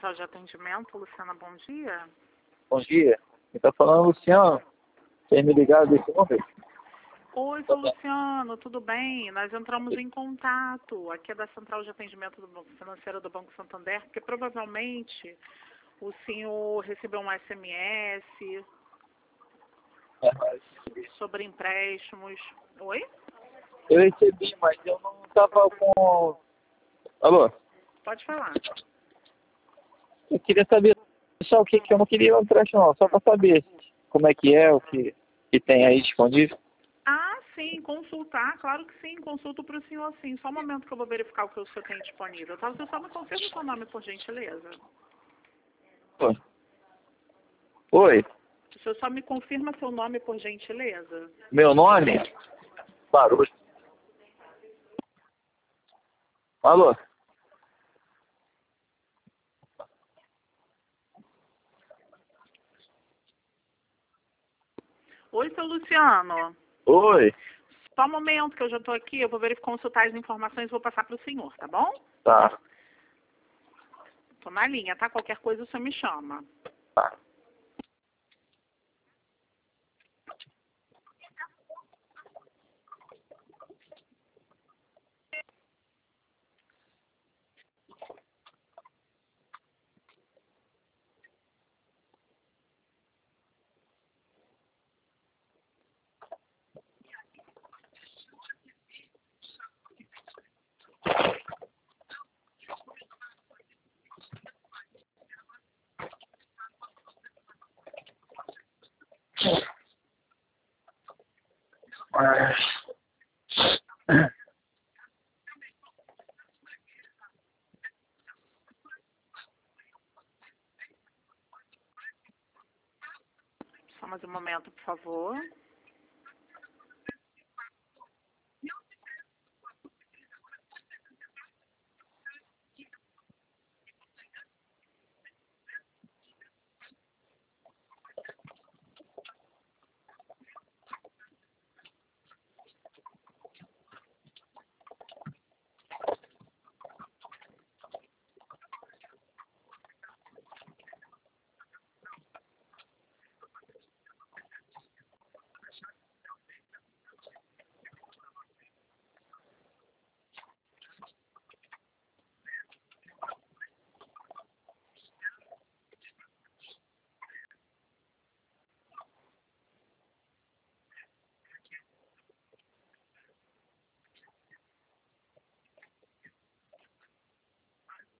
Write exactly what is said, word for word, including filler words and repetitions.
Central de atendimento, Luciana, bom dia. Bom dia. Quem está falando é o Luciano. Tem me ligado desse número? Oi, sou Luciano, tudo bem? Nós entramos em contato aqui é da Central de Atendimento do Banco Financeiro do Banco Santander, porque provavelmente o senhor recebeu um S M S sobre empréstimos. Oi? Eu recebi, mas eu não estava com... Alô? Pode falar. Eu queria saber só o que que eu não queria um empréstimo, não. Só para saber como é que é, o que, que tem aí disponível. Ah, sim, consultar, claro que sim, consulto para o senhor sim. Só um momento que eu vou verificar o que o senhor tem disponível. Tá? Você só me confirma o seu nome, por gentileza. Oi. Oi. O senhor só me confirma seu nome, por gentileza. Meu nome? Barulho. Alô? Oi, seu Luciano. Oi. Só um momento que eu já estou aqui, eu vou verificar, consultar as informações e vou passar para o senhor, tá bom? Tá. Estou na linha, tá? Qualquer coisa o senhor me chama. Tá. Só mais um momento, por favor.